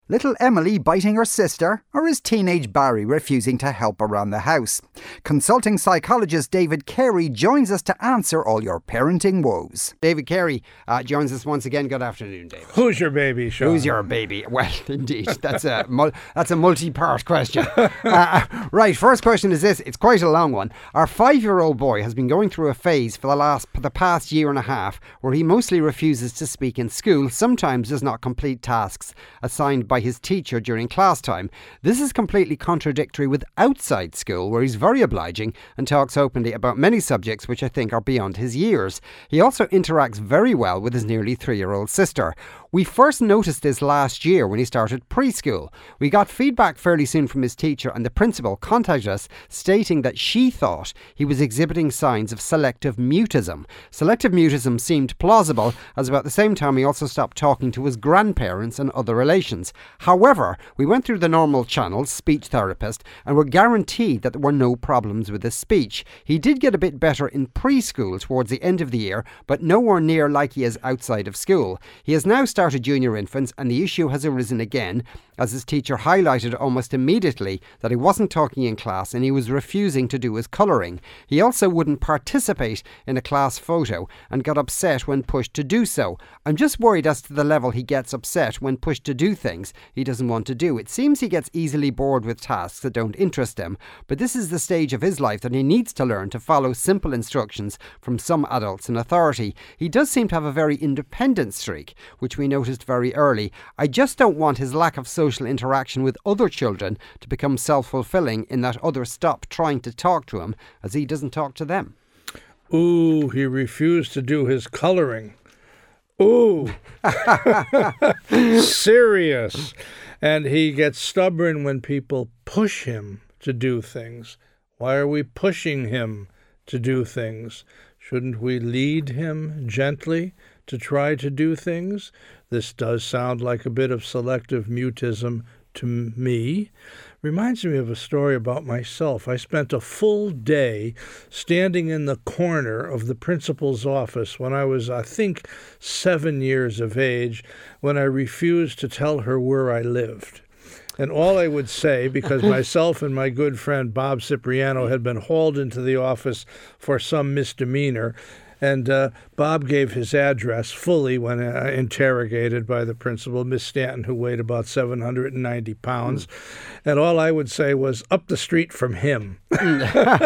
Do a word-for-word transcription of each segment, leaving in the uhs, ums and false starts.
Little Emily biting her sister, or is teenage Barry refusing to help around the house? Consulting psychologist David Carey joins us to answer all your parenting woes. David Carey uh, joins us once again. Good afternoon, David. Who's your baby, Sean? Who's your baby? Well, indeed, that's a mul- that's a multi-part question. uh, right, first question is this. It's quite a long one. Our five-year-old boy has been going through a phase for the last the past year and a half where he mostly refuses to speak in school, sometimes does not complete tasks assigned by his teacher during class time. This is completely contradictory with outside school, where he's very obliging and talks openly about many subjects which I think are beyond his years. He also interacts very well with his nearly three-year-old sister. We first noticed this last year when he started preschool. We got feedback fairly soon from his teacher, and the principal contacted us stating that she thought he was exhibiting signs of selective mutism. Selective mutism seemed plausible, as about the same time he also stopped talking to his grandparents and other relations. However, we went through the normal channels, speech therapist, and were guaranteed that there were no problems with his speech. He did get a bit better in preschool towards the end of the year, but nowhere near like he is outside of school. He has now started junior infants, and the issue has arisen again, as his teacher highlighted almost immediately that he wasn't talking in class and he was refusing to do his colouring. He also wouldn't participate in a class photo and got upset when pushed to do so. I'm just worried as to the level he gets upset when pushed to do things he doesn't want to do. It seems he gets easily bored with tasks that don't interest him, but this is the stage of his life that he needs to learn to follow simple instructions from some adults in authority. He does seem to have a very independent streak, which we noticed very early. I just don't want his lack of social interaction with other children to become self-fulfilling in that others stop trying to talk to him as he doesn't talk to them. Ooh, he refused to do his coloring. Ooh. Serious. And he gets stubborn when people push him to do things. Why are we pushing him to do things? Shouldn't we lead him gently to try to do things? This does sound like a bit of selective mutism to me. Reminds me of a story about myself. I spent a full day standing in the corner of the principal's office when I was, I think, seven years of age, when I refused to tell her where I lived. And all I would say, because myself and my good friend Bob Cipriano had been hauled into the office for some misdemeanor, and uh, Bob gave his address fully when uh, interrogated by the principal, Miss Stanton, who weighed about seven hundred ninety pounds. Mm. And all I would say was, up the street from him. And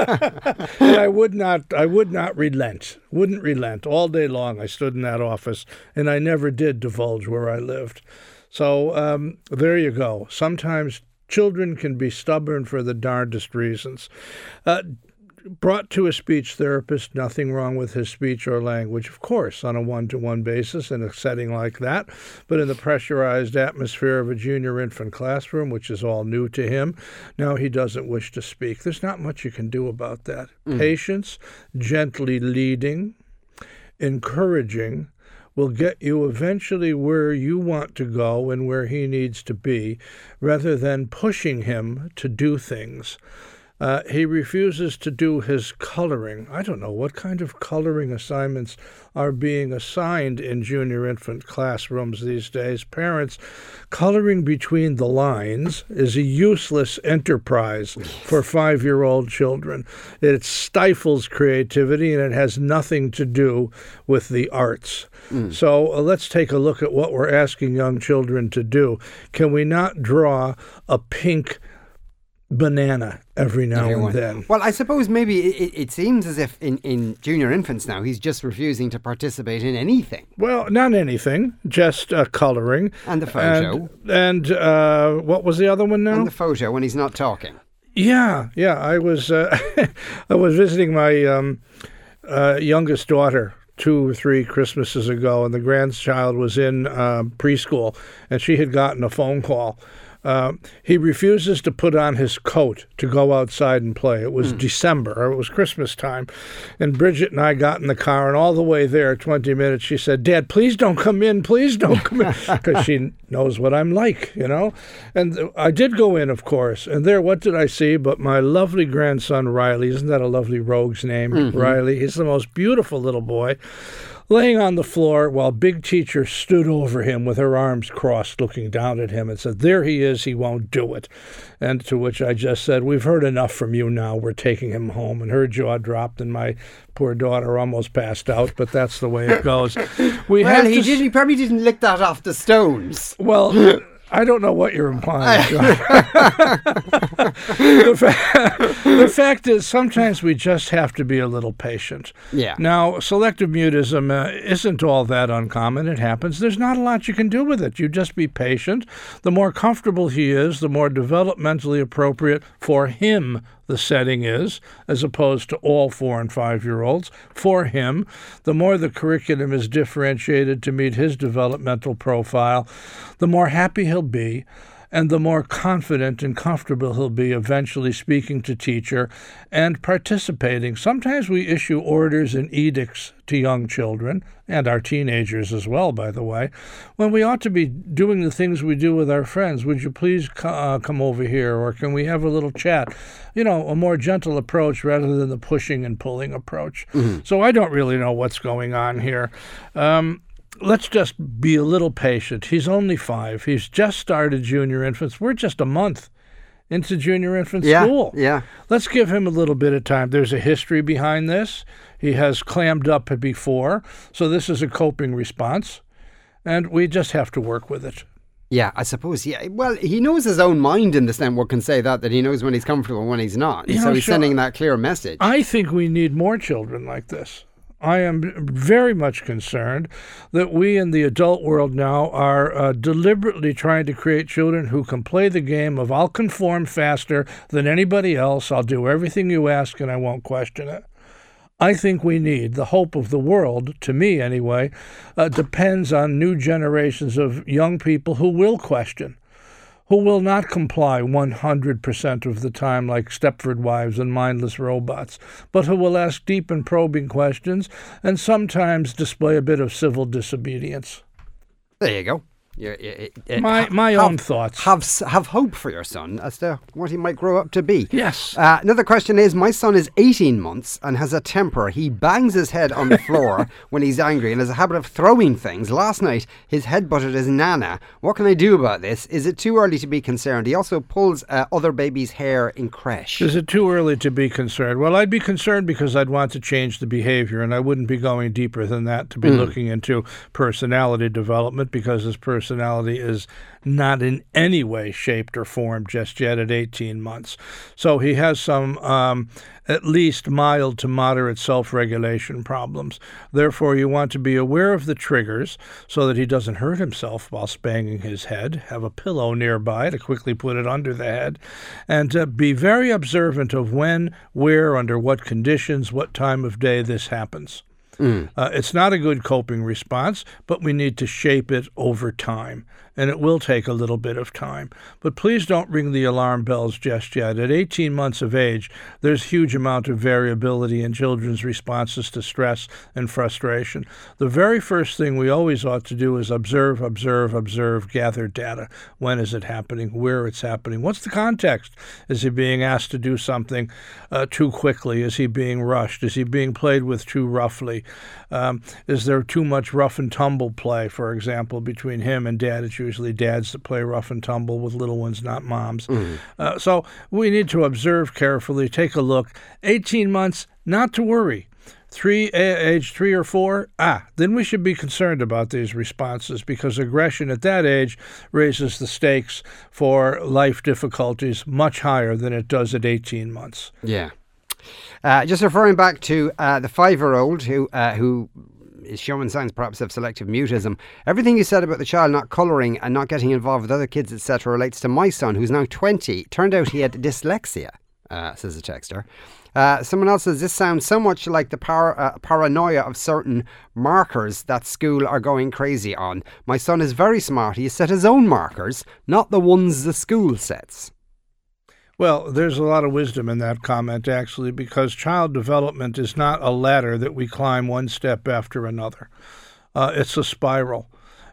I would not, I would not relent, wouldn't relent. All day long I stood in that office, and I never did divulge where I lived. So um, there you go. Sometimes children can be stubborn for the darndest reasons. Uh, Brought to a speech therapist, nothing wrong with his speech or language, of course, on a one-to-one basis in a setting like that. But in the pressurized atmosphere of a junior infant classroom, which is all new to him, now he doesn't wish to speak. There's not much you can do about that. Mm. Patience, gently leading, encouraging, will get you eventually where you want to go and where he needs to be, rather than pushing him to do things. Uh, he refuses to do his coloring. I don't know what kind of coloring assignments are being assigned in junior infant classrooms these days. Parents, coloring between the lines is a useless enterprise for five-year-old children. It stifles creativity, and it has nothing to do with the arts. Mm. So uh, let's take a look at what we're asking young children to do. Can we not draw a pink banana every now Everyone. and then? Well, I suppose maybe it, it seems as if in, in junior infants now he's just refusing to participate in anything. Well, not anything, just uh, colouring. And the photo. And, and uh, what was the other one now? And the photo when he's not talking. Yeah, yeah. I was uh, I was visiting my um, uh, youngest daughter two or three Christmases ago, and the grandchild was in uh, preschool, and she had gotten a phone call. Uh, he refuses to put on his coat to go outside and play. It was mm. December. It was Christmas time. And Bridget and I got in the car, and all the way there, twenty minutes, she said, "Dad, please don't come in. Please don't come in." Because she knows what I'm like, you know. And I did go in, of course. And there, what did I see but my lovely grandson, Riley. Isn't that a lovely rogue's name, mm-hmm. Riley? He's the most beautiful little boy. laying on the floor while big teacher stood over him with her arms crossed, looking down at him and said, "There he is, he won't do it." And to which I just said, "We've heard enough from you now, we're taking him home." And her jaw dropped and my poor daughter almost passed out, but that's the way it goes. We well, have he, to did, he probably didn't lick that off the stones. Well, I don't know what you're implying, John. the, fa- the fact is, sometimes we just have to be a little patient. Yeah. Now, selective mutism uh, isn't all that uncommon. It happens. There's not a lot you can do with it. You just be patient. The more comfortable he is, the more developmentally appropriate for him the setting is, as opposed to all four and five-year-olds. For him, the more the curriculum is differentiated to meet his developmental profile, the more happy he'll be, and the more confident and comfortable he'll be eventually speaking to teacher and participating. Sometimes we issue orders and edicts to young children, and our teenagers as well, by the way, when we ought to be doing the things we do with our friends. "Would you please co- uh, come over here?" Or "Can we have a little chat?" You know, a more gentle approach rather than the pushing and pulling approach. Mm-hmm. So I don't really know what's going on here. Um, Let's just be a little patient. He's only five. He's just started junior infants. We're just a month into junior infant yeah, school. Yeah. Let's give him a little bit of time. There's a history behind this. He has clammed up before, so this is a coping response, and we just have to work with it. Yeah, I suppose, yeah. Well, he knows his own mind in the sense, one can say that, that he knows when he's comfortable and when he's not. You so know, he's sure, sending that clear message. I think we need more children like this. I am very much concerned that we in the adult world now are uh, deliberately trying to create children who can play the game of "I'll conform faster than anybody else, I'll do everything you ask and I won't question it." I think we need the hope of the world, to me anyway, uh, depends on new generations of young people who will question, who will not comply one hundred percent of the time like Stepford wives and mindless robots, but who will ask deep and probing questions and sometimes display a bit of civil disobedience. There you go. You're, you're, you're, my my have, own thoughts. Have have hope for your son as to what he might grow up to be. Yes. Uh, another question is, my son is eighteen months and has a temper. He bangs his head on the floor when he's angry and has a habit of throwing things. Last night, his head butted his nana. What can I do about this? Is it too early to be concerned? He also pulls uh, other babies' hair in creche. Is it too early to be concerned? Well, I'd be concerned because I'd want to change the behavior, and I wouldn't be going deeper than that to be mm. looking into personality development, because his personality is not in any way shaped or formed just yet at eighteen months. So he has some um, at least mild to moderate self-regulation problems. Therefore, you want to be aware of the triggers so that he doesn't hurt himself while banging his head. Have a pillow nearby to quickly put it under the head. And uh, be very observant of when, where, under what conditions, what time of day this happens. Mm. Uh, it's not a good coping response, but we need to shape it over time, and it will take a little bit of time. But please don't ring the alarm bells just yet. At eighteen months of age, there's huge amount of variability in children's responses to stress and frustration. The very first thing we always ought to do is observe, observe, observe, gather data. When is it happening? Where it's happening? What's the context? Is he being asked to do something uh, too quickly? Is he being rushed? Is he being played with too roughly? Um, is there too much rough and tumble play, for example, between him and dad? It's usually dads that play rough and tumble with little ones, not moms. Mm-hmm. Uh, so we need to observe carefully, take a look. eighteen months, not to worry. Three, age three or four, ah, then we should be concerned about these responses, because aggression at that age raises the stakes for life difficulties much higher than it does at eighteen months. Yeah. Uh, just referring back to uh, the five-year-old who uh, who is showing signs perhaps of selective mutism. Everything you said about the child not colouring and not getting involved with other kids, et cetera, relates to my son, who's now twenty. Turned out he had dyslexia, uh, says a texter. Uh, someone else says, this sounds so much like the par- uh, paranoia of certain markers that school are going crazy on. My son is very smart. He has set his own markers, not the ones the school sets. Well, there's a lot of wisdom in that comment, actually, because child development is not a ladder that we climb one step after another. Uh, it's a spiral.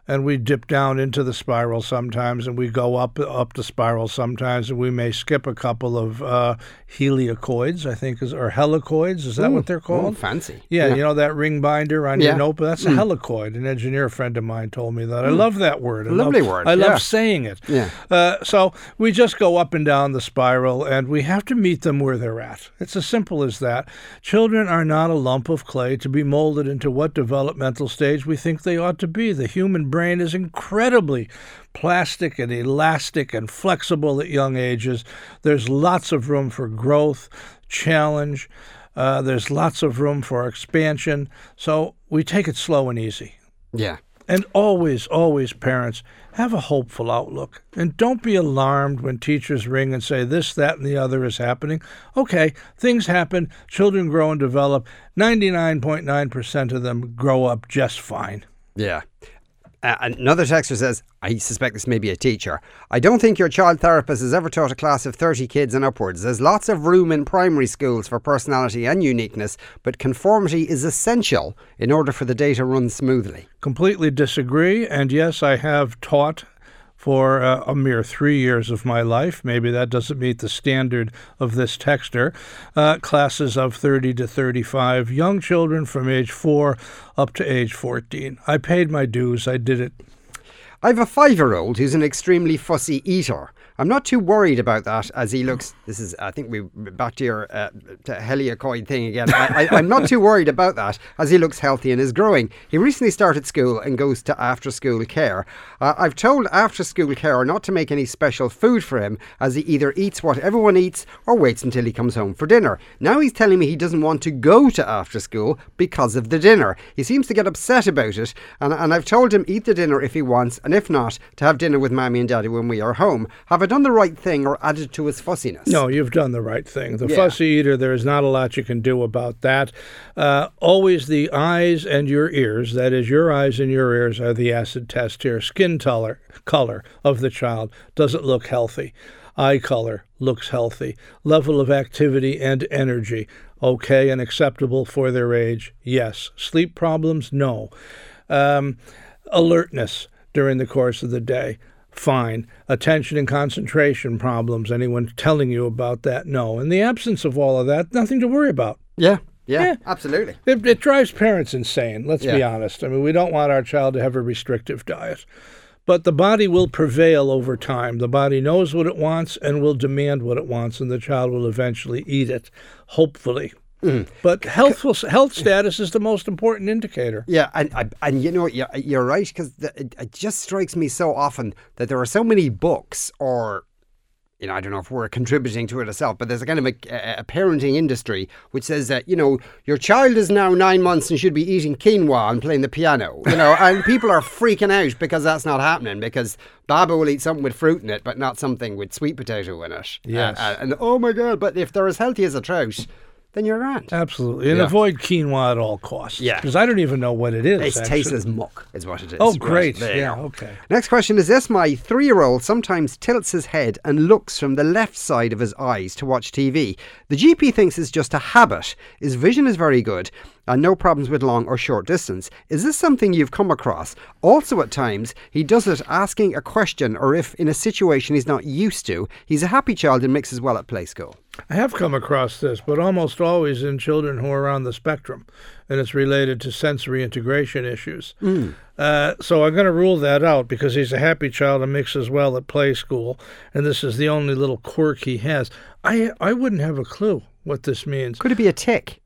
and we dip down into the spiral sometimes, and we go up up the spiral sometimes, and we may skip a couple of uh, helicoids, I think, is or helicoids. Is that Ooh, what they're called? Oh, fancy. Yeah, yeah, you know that ring binder on Yeah. your notebook? That's a Mm. helicoid. An engineer friend of mine told me that. I love that word. I Lovely love, word, I yeah. love saying it. Yeah. Uh, so we just go up and down the spiral, and we have to meet them where they're at. It's as simple as that. Children are not a lump of clay to be molded into what developmental stage we think they ought to be. The human brain is incredibly plastic and elastic and flexible at young ages. There's lots of room for growth, challenge. Uh, there's lots of room for expansion. So we take it slow and easy. Yeah. And always, always, parents, have a hopeful outlook. And don't be alarmed when teachers ring and say this, that, and the other is happening. Okay, things happen. Children grow and develop. ninety-nine point nine percent of them grow up just fine. Yeah. Uh, another texter says, I suspect this may be a teacher. I don't think your child therapist has ever taught a class of thirty kids and upwards. There's lots of room in primary schools for personality and uniqueness, but conformity is essential in order for the day to run smoothly. Completely disagree. And yes, I have taught for uh, a mere three years of my life. Maybe that doesn't meet the standard of this texter. Uh, classes of thirty to thirty-five, young children from age four up to age fourteen. I paid my dues. I did it. I have a five-year-old who's an extremely fussy eater. I'm not too worried about that as he looks... This is, I think we back to your uh, to helicoid thing again. I, I, I'm not too worried about that as he looks healthy and is growing. He recently started school and goes to after-school care. Uh, I've told after-school care not to make any special food for him as he either eats what everyone eats or waits until he comes home for dinner. Now he's telling me he doesn't want to go to after-school because of the dinner. He seems to get upset about it, and, and I've told him eat the dinner if he wants, and if not, to have dinner with Mammy and Daddy when we are home. Have I done the right thing or added to his fussiness? No, you've done the right thing. The Yeah. fussy eater, there is not a lot you can do about that. Uh, always the eyes and your ears, that is, your eyes and your ears are the acid test here. Skin color, color of the child, does it look healthy? Eye color looks healthy. Level of activity and energy, okay and acceptable for their age? Yes. Sleep problems? No. Um, alertness during the course of the day? Fine. Attention and concentration problems? Anyone telling you about that? No. In the absence of all of that, nothing to worry about. Yeah, yeah, Yeah. absolutely. It, it drives parents insane, let's be Yeah. honest. I mean, we don't want our child to have a restrictive diet. But the body will prevail over time. The body knows what it wants and will demand what it wants, and the child will eventually eat it, hopefully. Mm. But health health status is the most important indicator. Yeah, and and, and you know, you're, you're right, because it, it just strikes me so often that there are so many books, or, you know, I don't know if we're contributing to it ourselves, but there's a kind of a, a parenting industry which says that, you know, your child is now nine months and should be eating quinoa and playing the piano, you know, and people are freaking out because that's not happening, because Baba will eat something with fruit in it, but not something with sweet potato in it. Yes. Uh, and, oh my God, but if they're as healthy as a trout, then you're grand. Absolutely. And Yeah. avoid quinoa at all costs. Yeah. Because I don't even know what it is. It's actually. tasteless muck, is what it is. Oh, Right, great. there you Yeah, go. okay. Next question is this. My three-year-old sometimes tilts his head and looks from the left side of his eyes to watch T V. The G P thinks it's just a habit. His vision is very good and no problems with long or short distance. Is this something you've come across? Also, at times, he does it asking a question or if in a situation he's not used to. He's a happy child and mixes well at play school. I have come across this, but almost always in children who are on the spectrum, and it's related to sensory integration issues. Mm. Uh, so I'm going to rule that out because he's a happy child and mixes well at play school, and this is the only little quirk he has. I I wouldn't have a clue what this means. Could it be a tick?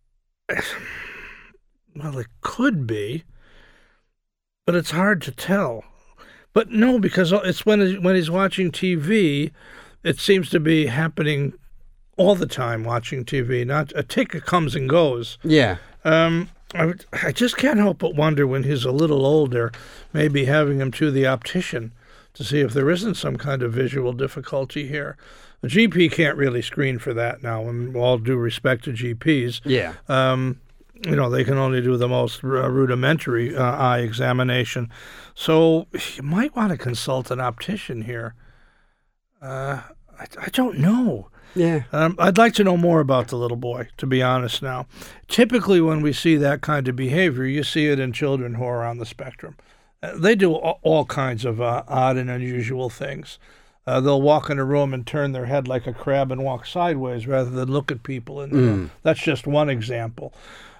Well, it could be, but it's hard to tell. But no, because it's when when he's watching T V, it seems to be happening all the time watching T V. Not a tick comes and goes. Yeah. Um, I, I just can't help but wonder when he's a little older, maybe having him to the optician to see if there isn't some kind of visual difficulty here. The G P can't really screen for that now, and all due respect to G Ps. Yeah. Um, you know, they can only do the most uh, rudimentary uh, eye examination. So you might want to consult an optician here. Uh, I, I don't know. Yeah. Um, I'd like to know more about the little boy, to be honest now. Typically when we see that kind of behavior, you see it in children who are on the spectrum. Uh, they do all, all kinds of uh, odd and unusual things. Uh, they'll walk in a room and turn their head like a crab and walk sideways rather than look at people in the room. That's just one example.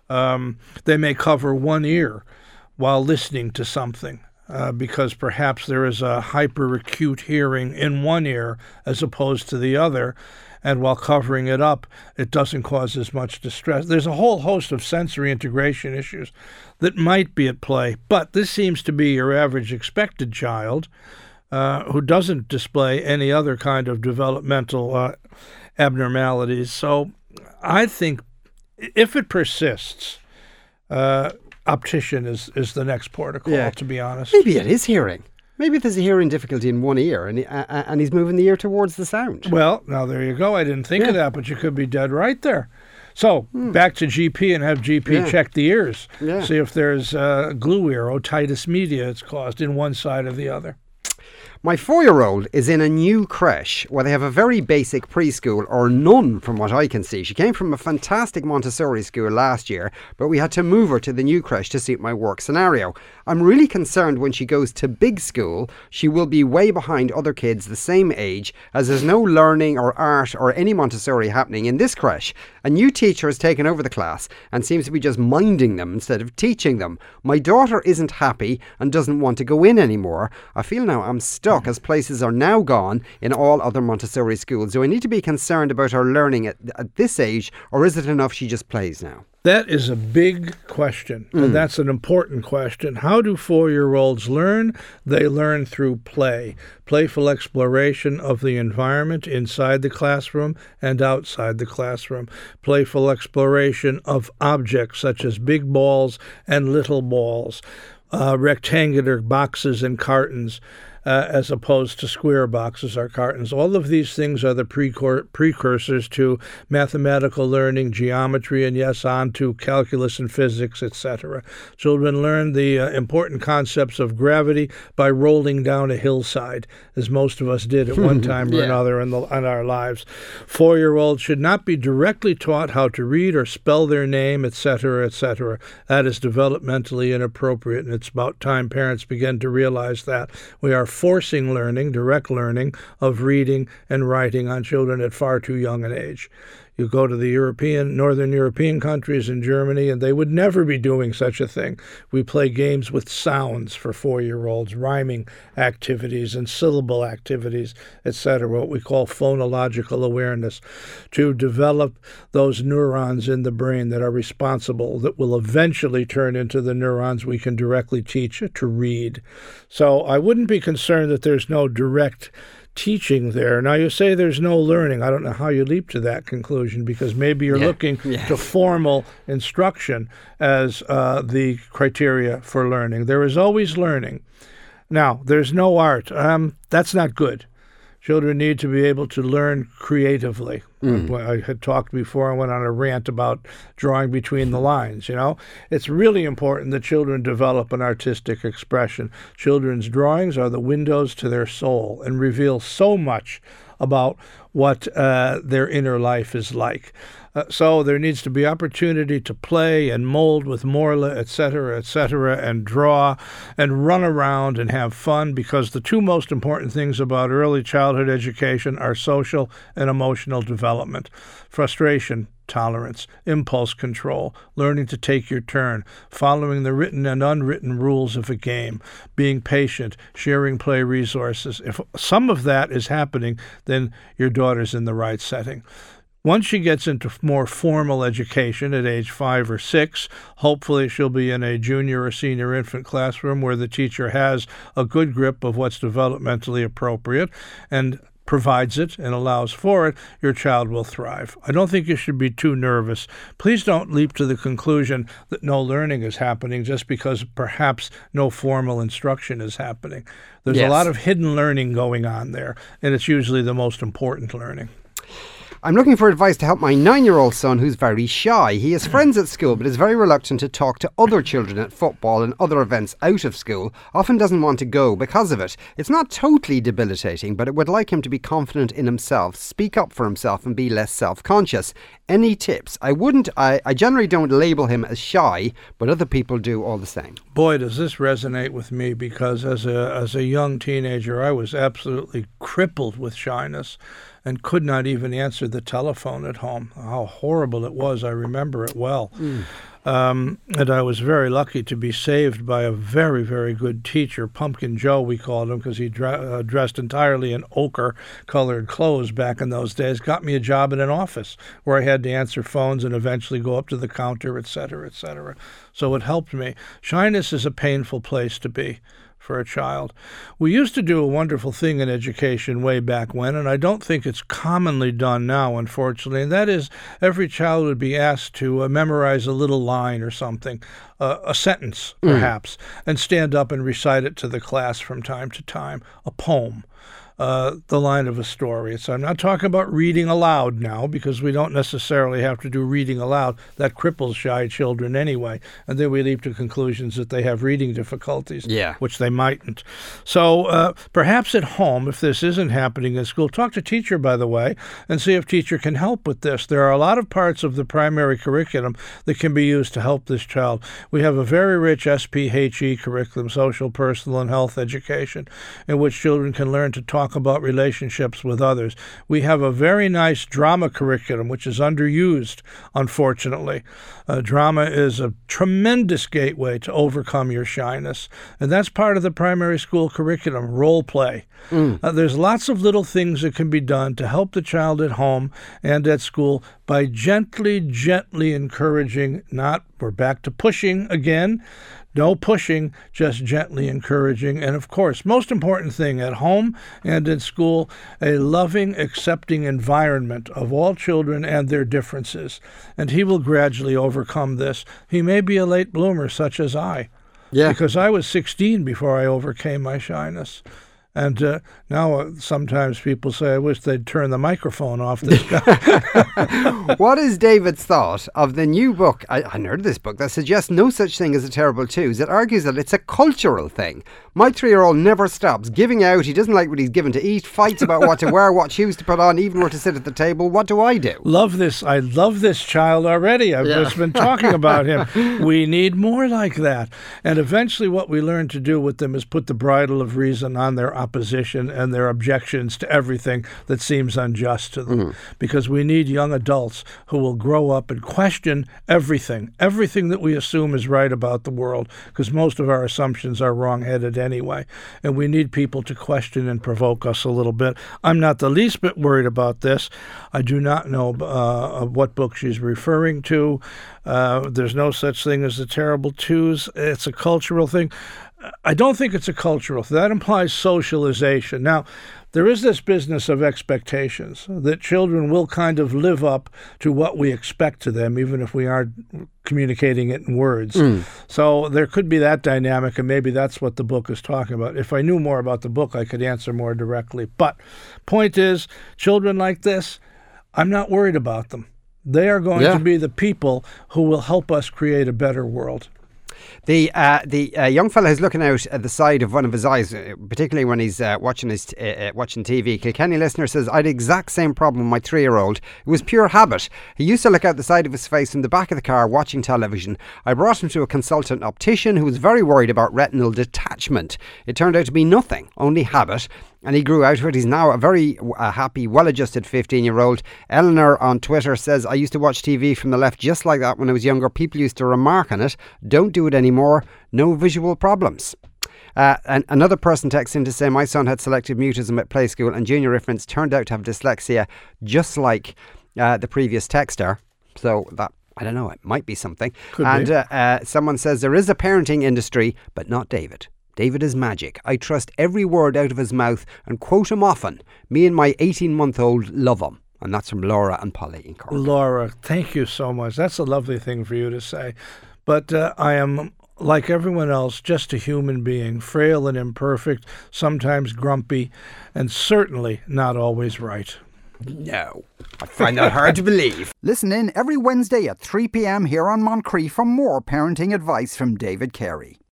Um, they may cover one ear while listening to something uh, because perhaps there is a hyper-acute hearing in one ear as opposed to the other, and while covering it up, it doesn't cause as much distress. There's a whole host of sensory integration issues that might be at play, but this seems to be your average expected child Uh, who doesn't display any other kind of developmental uh, abnormalities. So I think if it persists, uh, optician is, is the next port of call, Yeah. to be honest. Maybe it is hearing. Maybe there's a hearing difficulty in one ear and, he, uh, and he's moving the ear towards the sound. Well, now there you go. I didn't think Yeah. of that, but you could be dead right there. So back to G P and have G P Yeah. check the ears. Yeah. See if there's uh, glue ear, otitis media it's caused in one side or the other. My four-year-old is in a new creche where they have a very basic preschool, or none from what I can see. She came from a fantastic Montessori school last year, but we had to move her to the new creche to suit my work scenario. I'm really concerned when she goes to big school, she will be way behind other kids the same age, as there's no learning or art or any Montessori happening in this creche. A new teacher has taken over the class and seems to be just minding them instead of teaching them. My daughter isn't happy and doesn't want to go in anymore. I feel now I'm stuck as places are now gone in all other Montessori schools. Do I need to be concerned about her learning at, at this age, or is it enough she just plays now? That is a big question, and that's an important question. How do four-year-olds learn? They learn through play, playful exploration of the environment inside the classroom and outside the classroom, playful exploration of objects such as big balls and little balls, uh, rectangular boxes and cartons, Uh, as opposed to square boxes or cartons. All of these things are the precor- precursors to mathematical learning, geometry, and yes, on to calculus and physics, et cetera. Children learn the uh, important concepts of gravity by rolling down a hillside, as most of us did at one time or Yeah. another in, the, in our lives. Four-year-olds should not be directly taught how to read or spell their name, et cetera, et cetera. That is developmentally inappropriate, and it's about time parents begin to realize that. We are forcing learning, direct learning, of reading and writing on children at far too young an age. You go to the European, Northern European countries in Germany, and they would never be doing such a thing. We play games with sounds for four-year-olds, rhyming activities and syllable activities, et cetera, what we call phonological awareness, to develop those neurons in the brain that are responsible, that will eventually turn into the neurons we can directly teach to read. So I wouldn't be concerned that there's no direct teaching there. Now, you say there's no learning. I don't know how you leap to that conclusion, because maybe you're Yeah. looking Yes. to formal instruction as uh, the criteria for learning. There is always learning. Now, there's no art. Um, that's not good. Children need to be able to learn creatively. Mm. I had talked before, I went on a rant about drawing between the lines, you know. It's really important that children develop an artistic expression. Children's drawings are the windows to their soul and reveal so much about what uh, their inner life is like. Uh, so there needs to be opportunity to play and mold with Morla, et cetera, et cetera, and draw and run around and have fun, because the two most important things about early childhood education are social and emotional development. Frustration tolerance, impulse control, learning to take your turn, following the written and unwritten rules of a game, being patient, sharing play resources. If some of that is happening, then your daughter's in the right setting. Once she gets into more formal education at age five or six, hopefully she'll be in a junior or senior infant classroom where the teacher has a good grip of what's developmentally appropriate and provides it and allows for it. Your child will thrive. I don't think you should be too nervous. Please don't leap to the conclusion that no learning is happening just because perhaps no formal instruction is happening. There's Yes. a lot of hidden learning going on there, and it's usually the most important learning. I'm looking for advice to help my nine-year-old son who's very shy. He has friends at school but is very reluctant to talk to other children at football and other events out of school. Often doesn't want to go because of it. It's not totally debilitating, but it would like him to be confident in himself, speak up for himself and be less self-conscious. Any tips? I wouldn't, I, I generally don't label him as shy, but other people do all the same. Boy, does this resonate with me, because as a as a young teenager, I was absolutely crippled with shyness and could not even answer the telephone at home. How horrible it was. I remember it well. Mm. Um, and I was very lucky to be saved by a very, very good teacher, Pumpkin Joe, we called him, because he dre- uh, dressed entirely in ochre-colored clothes back in those days, got me a job in an office where I had to answer phones and eventually go up to the counter, et cetera, et cetera. So it helped me. Shyness is a painful place to be for a child. We used to do a wonderful thing in education way back when, and I don't think it's commonly done now, unfortunately, and that is every child would be asked to uh, memorize a little line or something, uh, a sentence perhaps, mm. and stand up and recite it to the class from time to time, a poem. Uh, the line of a story. So I'm not talking about reading aloud now, because we don't necessarily have to do reading aloud. That cripples shy children anyway. And then we leap to conclusions that they have reading difficulties, yeah. which they mightn't. So uh, perhaps at home, if this isn't happening in school, talk to teacher, by the way, and see if teacher can help with this. There are a lot of parts of the primary curriculum that can be used to help this child. We have a very rich S P H E curriculum, social, personal, and health education, in which children can learn to talk about relationships with others. We have a very nice drama curriculum, which is underused, unfortunately. Uh, drama is a tremendous gateway to overcome your shyness, and that's part of the primary school curriculum, role play. Mm. Uh, there's lots of little things that can be done to help the child at home and at school by gently, gently encouraging, not, we're back to pushing again, no pushing, just gently encouraging. And of course, most important thing at home and in school, a loving, accepting environment of all children and their differences. And he will gradually overcome this. He may be a late bloomer, such as I. Yeah. Because I was sixteen before I overcame my shyness. And uh, now uh, sometimes people say, I wish they'd turn the microphone off this guy. What is David's thought of the new book, I, I heard of this book, that suggests no such thing as a terrible twos? It argues that it's a cultural thing. My three-year-old never stops giving out. He doesn't like what he's given to eat, fights about what to wear, what shoes to put on, even where to sit at the table. What do I do? Love this. I love this child already. I've yeah. just been talking about him. We need more like that. And eventually what we learn to do with them is put the bridle of reason on their opposition and their objections to everything that seems unjust to them. Mm. Because we need young adults who will grow up and question everything, everything that we assume is right about the world, because most of our assumptions are wrong-headed anyway. And we need people to question and provoke us a little bit. I'm not the least bit worried about this. I do not know uh, what book she's referring to. Uh, there's no such thing as the terrible twos. It's a cultural thing. I don't think it's a cultural thing. That implies socialization. Now, there is this business of expectations, that children will kind of live up to what we expect to them, even if we aren't communicating it in words. Mm. So there could be that dynamic, and maybe that's what the book is talking about. If I knew more about the book, I could answer more directly. But point is, children like this, I'm not worried about them. They are going yeah. to be the people who will help us create a better world. The uh, the uh, young fella who's looking out at the side of one of his eyes, uh, particularly when he's uh, watching his t- uh, watching T V. Kilkenny listener says, I had the exact same problem with my three-year-old. It was pure habit. He used to look out the side of his face in the back of the car watching television. I brought him to a consultant optician who was very worried about retinal detachment. It turned out to be nothing, only habit. And he grew out of it. He's now a very uh, happy, well-adjusted fifteen-year-old. Eleanor on Twitter says, I used to watch T V from the left just like that when I was younger. People used to remark on it. Don't do it anymore. No visual problems. Uh, and another person texts in to say, my son had selective mutism at play school and junior reference turned out to have dyslexia, just like uh, the previous texter. So that, I don't know, it might be something. Could and be. Uh, uh, someone says, there is a parenting industry, but not David. David is magic. I trust every word out of his mouth and quote him often. Me and my eighteen-month-old love him. And that's from Laura and Polly in Cork. Laura, thank you so much. That's a lovely thing for you to say. But uh, I am, like everyone else, just a human being, frail and imperfect, sometimes grumpy, and certainly not always right. No. I find that hard to believe. Listen in every Wednesday at three p.m. here on Moncrief for more parenting advice from David Carey.